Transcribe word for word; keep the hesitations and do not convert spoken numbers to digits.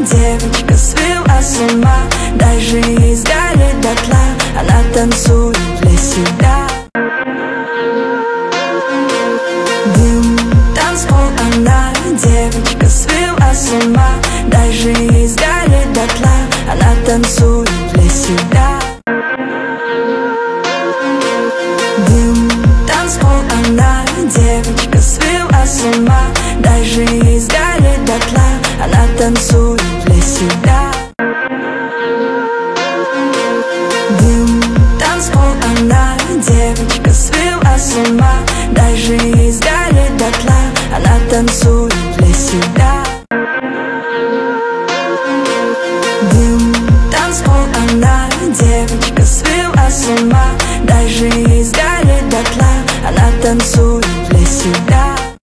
девочка свела с ума. Даже ей сгорит дотла, она танцует для себя. Дым, танцпол, она девочка свела с ума. Даже ей сгорит дотла, она танцует для себя. Дым, танцпол, она девочка свела с ума. Даже ей сгорит дотла, она танцует для себя. Дым, танцпол, она девочка свела с ума. Даже ей сгорит дотла, она танцует для себя. Дым, танцпол, она девочка свела с ума. Даже ей сгорит дотла, она танцует